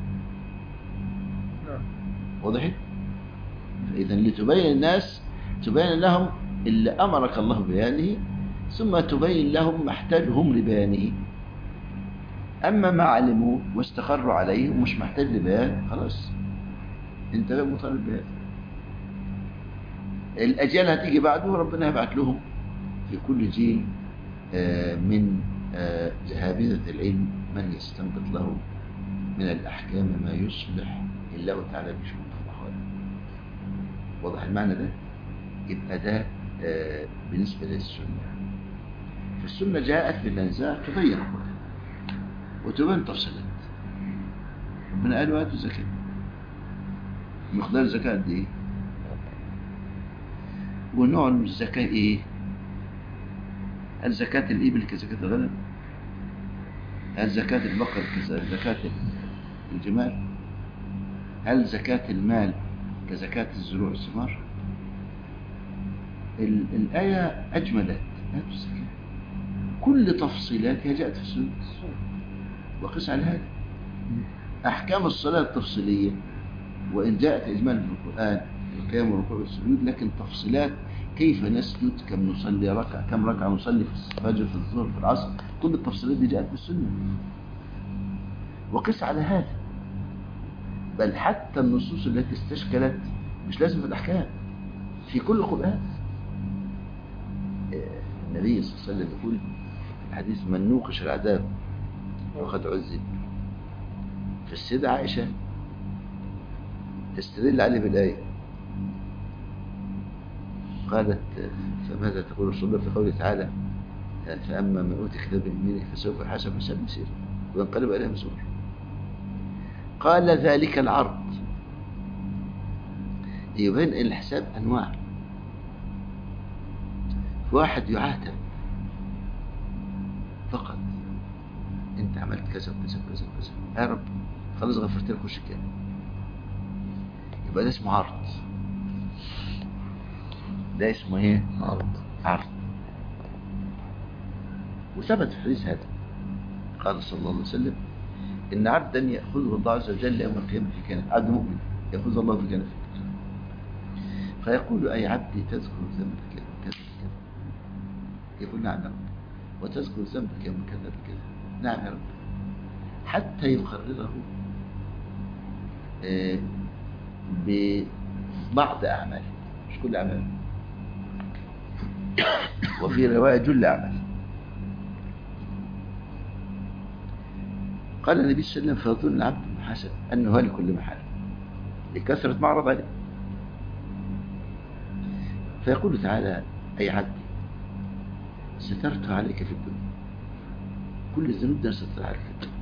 وضحت؟ فإذا لتبين الناس تبين لهم اللي أمرك الله بيانه، ثم تبين لهم ما احتاجهم لبيانه. أما ما علموا واستقروا عليه ومش محتاج لبيان خلاص انت غير مطالب بهذا. الأجيال هتيجي بعده ربنا يبعث لهم في كل جيل من جهابذة العلم من يستنبط له من الأحكام ما يصلح الله تعالى بشؤون الأحوال. واضح المعنى ده؟ يبقى ده بالنسبة للسنة. فالسنة جاءت بالأنزاع تبين القرآن وتبين تفصيلات. ربنا قال وآتوا الزكاة. مقدار الزكاة قد إيه؟ ونوع الزكاة إيه؟ هل زكاة الإبل كزكاة الغنم؟ هل زكاة البقر كزكاة الجمال؟ هل زكاة المال كزكاة الزروع والثمار؟ الآية أجملت آتوا الزكاة، كل تفصيلاتها جاءت في السنة. وقس على هذا أحكام الصلاة التفصيلية وإن جاءت إجمالا في القرآن القيام والركوع والسجود، لكن تفصيلات كيف نسجد، كم نصلي ركعة، كم ركعة نصلي في الفجر في الظهر في العصر، كل التفصيلات دي جاءت في السنة. وقس على هذا بل حتى النصوص التي استشكلت مش لازم في الأحكام، في كل القرآن. النبي صلى الله عليه وسلم يقول في الحديث: من نوقش العذاب وقد عذب. فالسيدة عائشة تستدل عليه بالآية، قالت: فماذا تقول رسول الله في قوله تعالى: فأما من أوتي كتاب بيمينه فسوف يحاسب حساب يسير وينقلب إليه مسرور. قال: ذلك العرض. يبين ان الحساب انواع. واحد يعاتب فقط: انت عملت كذا وكذا وكذا وكذا، يا رب خلاص غفرت لك وش كده، يبقى ده اسمه عرض. ده اسمه ايه؟ عرض. وثبت في حديث هذا قال صلى الله عليه وسلم: ان عبدا ياخذه الله عز وجل يوم القيامه في كنف، عبد مؤمن ياخذه الله في كنف، فيقول: أي عبدي تذكر ذنبك يوم كذا كذا؟ يقول: نعم يا رب. وتذكر ذنبك يوم كذا كذا؟ نعم يا رب. حتى يقرره ببعض أعماله، مش كل أعماله، وفي رواية جل أعماله. قال النبي صلى الله عليه وسلم: فيظن العبد المحاسب أنه هالك كل محال لكثرة ما عرض عليه، فيقول تعالى: أي عبدي سترت عليك في الدنيا، كل الذنوب ده سترت عليك في الدنيا،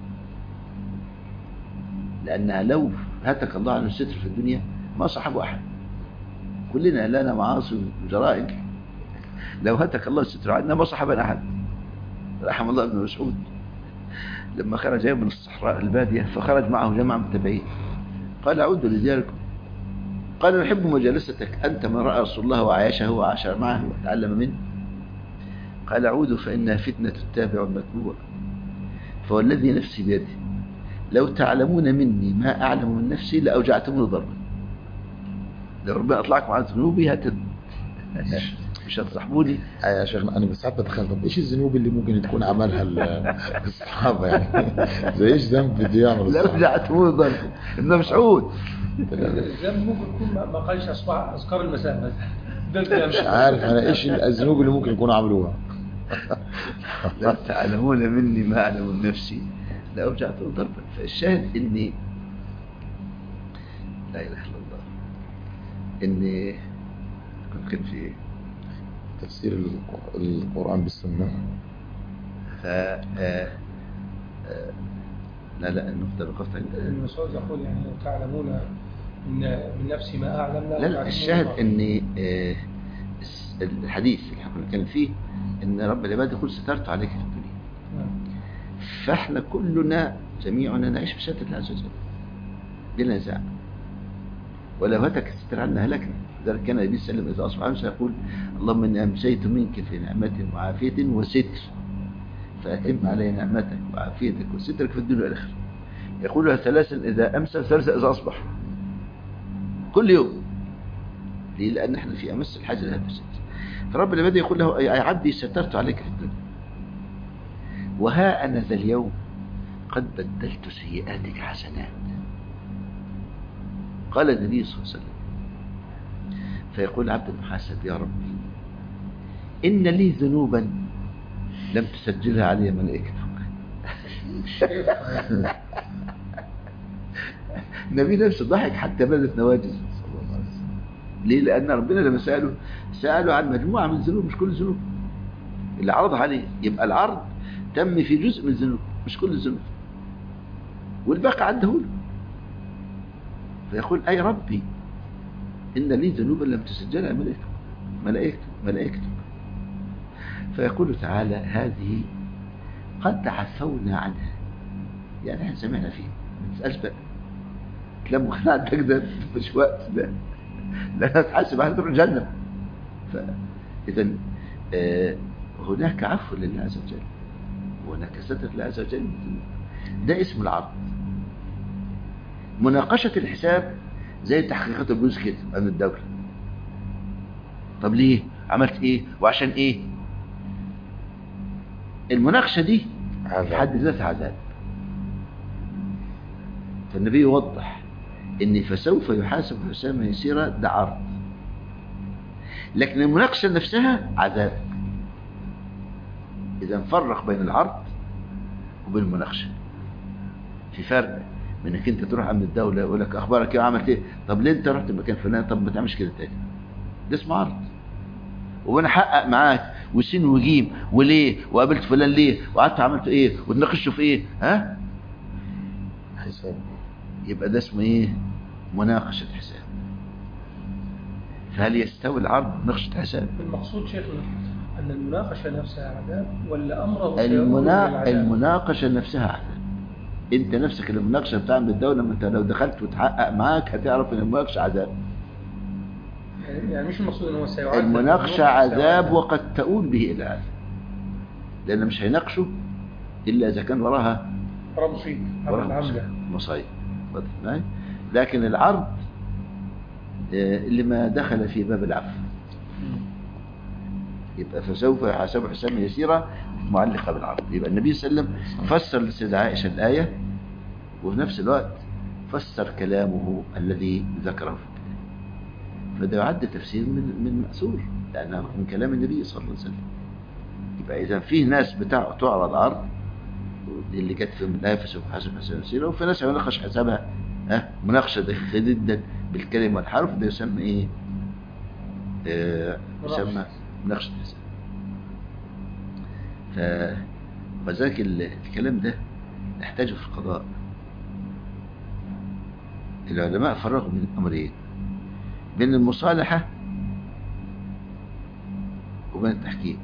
لأنها لو هتك الله عن الستر في الدنيا ما صحبه أحد، كلنا لنا معاصي وجرائم، لو هتك الله الستر عنا ما صحبنا أحد. رحم الله ابن مسعود لما خرج يوم من الصحراء البادية، فخرج معه جماعة متبعين، قال: أعودوا لدياركم. قال: نحب مجالستك، أنت من رأى رسول الله وعايشه وعاشر معه وتعلم منه. قال: أعودوا فإنها فتنة التابع المتبوع، فوالذي نفسي بيده لو تعلمون مني ما أعلم من نفسي لأوجعتموني ضربا. لو ربنا أطلعكم على ذنوبي مش هتصاحبوني. يا شيخنا، أنا بس ساعات بتخيل، طب إيش الذنوب اللي ممكن تكون عملها الصحابة يعني؟ زي إيش ذنب بده يعمل الصحابة؟ لأوجعتموني ضربا. ابن مسعود الذنب ممكن يكون ما قالش أذكار المساء مثلا. مش عارف أنا إيش الذنوب اللي ممكن يكونوا عملوها. لو تعلمون مني ما أعلم من نفسي لأوجعتموني ضربا. فالشاهد إني لا إله إلا الله، إني كنت في تفسير القرآن بالسنة. لا النقطة بقفتها. ابن مسعود يقول يعني لو تعلمون من نفسي ما أعلم. لا الشاهد إن الحديث اللي احنا كنا فيه إن رب العباد يقول: سترت عليك في الدنيا. فاحنا كلنا جميعنا نعيش بستر الله عز وجل بلا نزاع، ولو هتك الستر عنا هلكنا. لذلك كان النبي صلى الله عليه وسلم إذا أصبح أمسى يقول: اللهم إني أمسيت منك في نعمة وعافية وستر، فأتم علي نعمتك وعافيتك وسترك في الدنيا والآخرة. يقولها ثلاثا إذا أمسى وثلاثا إذا أصبح، كل يوم. ليه؟ لأن احنا في أمس الحاجة لهذا الستر. فرب العباد يقول له: أي عبدي سترت عليك في الدنيا، وها أنا ذا اليوم قد بدلت سيئاتك حسنات. قال النبي صلى الله عليه وسلم: فيقول عبد المحاسب: يا ربي إن لي ذنوبا لم تسجلها علي ملائكتك. النبي نفسه ضحك حتى بدت نواجذ صلى الله عليه وسلم. ليه؟ لأن ربنا لما سألوا عن مجموعة من الذنوب، مش كل الذنوب اللي عرضها عليه. يبقى العرض تم في جزء من الذنوب مش كل الذنوب، والباقي عده له. فيقول: أي ربي إن لي ذنوبا لم تسجلها ملائكتك. فيقول تعالى: هذه قد عفونا عنها، يعني احنا سمعنا فيه، ما تسألش بقى لما كان عندك ده مش وقت ده، لا تحاسب على دور الجنة. فإذا هناك عفو لله عز وجل، وهناك ستر لله عز وجل. ده اسم العرض. مناقشة الحساب زي تحقيقات الجزء كده أمام الدولة. طب ليه؟ عملت إيه؟ وعشان إيه؟ المناقشة دي في حد ذاتها عذاب. فالنبي يوضح إن فسوف يحاسب حسابا يسيرا ده عرض، لكن المناقشة نفسها عذاب. إذا نفرق بين العرض وبين المناقشة. في فرق من انك انت تروح عند الدولة يقول لك اخبارك ايه وعملت ايه، طب ليه انت رحت مكان فلان، طب ما تعملش كده تاني، ده اسمه عرض. وانا احقق معاك وسين وجيم وليه وقابلت فلان ليه وقعدت عملت ايه وتناقشوا في ايه، ها حساب. يبقى ده اسمه ايه؟ مناقشة حساب. فهل يستوي العرض مناقشة حساب؟ المقصود شيخنا أن المناقشة نفسها عذاب ولا أمره سيؤول للعذاب؟ المناقشة نفسها عذاب. انت نفسك المناقشة بتاعمل الدولة، ما انت لو دخلت وتحقق معاك هتعرف ان المناقشة عذاب. يعني مش المقصود انه سيعذب، المناقشة عذاب وقد تؤول به الى عذاب، لان مش هيناقشوا الا اذا كان وراها مصايب. لكن العرض اللي ما دخل في باب العفو، يبقى فسوف يحاسب حسابا يسيرا معلقة بالعرض. يبقى النبي صلى الله عليه وسلم فسر للسيدة عائشة الآية، وفي نفس الوقت فسر كلامه الذي ذكره في الكتاب، فده يعد تفسير من مأثور لأنه من كلام النبي صلى الله عليه وسلم. يبقى إذا فيه ناس تعرض عرض اللي جت في الآية فسوف يحاسب حسابا يسيرا، وفي ناس يناقش حسابها مناقشة جدا بالكلمة والحرف، ده يسمى إيه؟ يسمى مناقشة حساب. فذلك الكلام ده نحتاجه في القضاء. العلماء فرقوا بين الأمرين، بين المصالحة وبين التحكيم.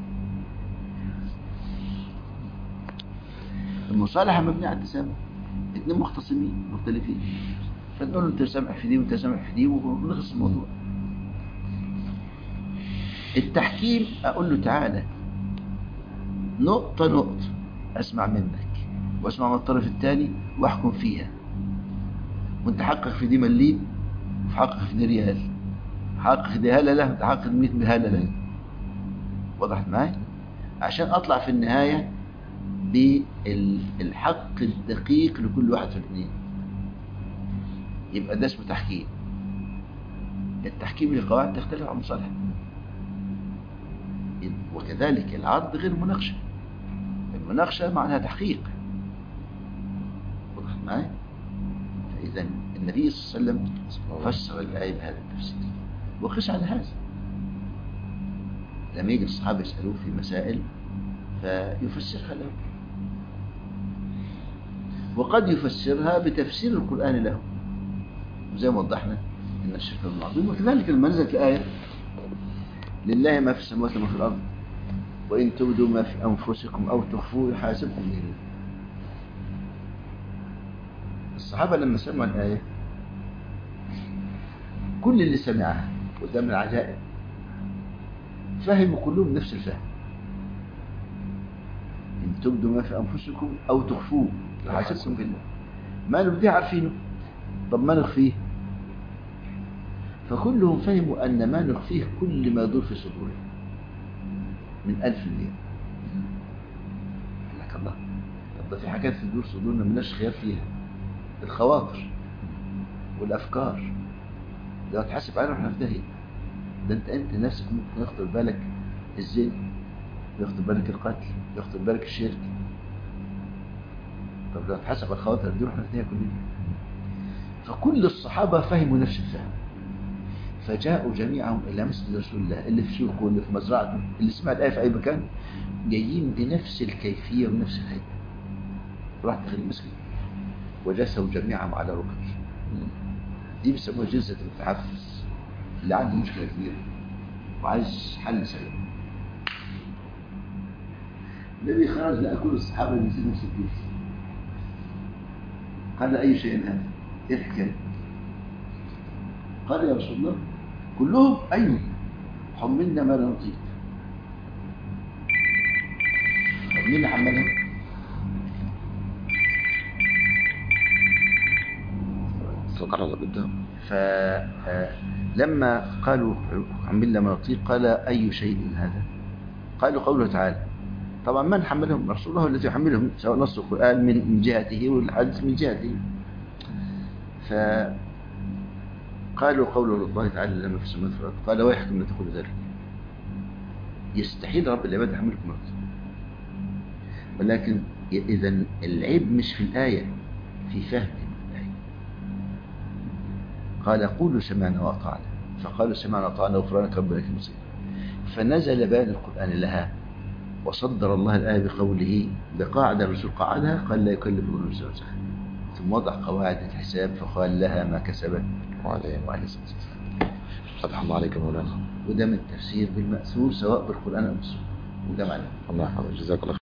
المصالحة مبنية على التسامح، اتنين مختصمين مختلفين، فنقول له انت سامح في دي وانت سامح في دي ونخلص الموضوع. التحكيم اقول له تعالى نقطة نقطة اسمع منك واسمع من الطرف الثاني واحكم فيها، وانت حقق في دي مليم وفي حقق في دي ريال، حقق في دي هللة وانت حقق 100 هللة. وضحت معي؟ عشان اطلع في النهاية بالحق الدقيق لكل واحد في الاثنين، يبقى ده اسمه تحكيم. التحكيم للقواعد تختلف عن المصالحة. وكذلك العرض غير المناقشة، المناقشة معناها تحقيق. وضحت معي؟ فإذا النبي صلى الله عليه وسلم فسر الآية بهذا التفسير، وقس على هذا. لما يجي الصحابة يسألوه في مسائل فيفسرها لهم، وقد يفسرها بتفسير القرآن له، زي ما وضحنا إن الشرك العظيم. وكذلك لما نزلت الآية لله ما في السماوات وما في الأرض وإن تبدوا ما في أنفسكم أو تخفوه يحاسبكم به الله. الصحابة لما سمعوا الآية كل اللي سمعها، وده من العجائب، فهموا كلهم نفس الفهم. إن تبدوا ما في أنفسكم أو تخفوه يحاسبكم به الله. ما نبديه عارفينه، طب ما نخفيه؟ فكلهم فهموا أن ما نخفيه كل ما يدور في صدوره من 1000 ليلة. قال لك الله، طب ده في حاجات في دور صدورنا ملناش خيار فيها، الخواطر والأفكار لو تحاسب علينا احنا في داهية. ده انت نفسك ممكن يخطر بالك الزنا، يخطر بالك القتل، يخطر بالك الشرك. طب لو تحاسب على الخواطر دي احنا في داهية كلنا. فكل الصحابة فهموا نفس الفهم، فجاءوا جميعهم إلى مسجد رسول الله، اللي في سوقه واللي في مزرعته، اللي سمع الآية في أي مكان، جايين بنفس الكيفية ونفس الهيئة. راح داخل المسجد وجلسوا جميعا على ركب. دي بيسموها جلسة التحفز، اللي عنده مشكلة كبيرة وعايز حل سريع. النبي خرج لقى كل الصحابة ينزلوا نفس الجلسة. قال أي شيء هذا؟ إيه الحكاية؟ قال يا رسول الله كلهم أيوه حملنا ما لا نطيق. طب مين اللي حملها؟ فقرر قدام. فلما قالوا حملنا ما نطيق قال أي شيء هذا؟ قالوا قوله تعالى. طبعا من حملهم؟ رسول الله الذي يحملهم، سواء نص القرآن من جهته والحديث من جهته. فقالوا قوله الله تعالى لما في السماوات والأرض قال ويحكم لا تقول ذلك. يستحيل رب العباد يحملكم مرض. ولكن إذا العيب مش في الآية، في فهم الآية. قال قولوا سمعنا وأطعنا، فقالوا سمعنا وأطعنا غفرانك ربنا إليك المصير. فنزل بيان القرآن لها وصدر الله الآية بقوله بقاعدة الرسول قاعدها قال لا يكلف الله نفسا وسعها، ثم وضع قواعد الحساب فقال لها ما كسبت وعليه الصلاة والسلام. فتح الله عليك يا مولانا. وده من التفسير بالمأثور سواء بالقرآن أو بالسنة، وده معناه. الله يحفظك، جزاك الله خير.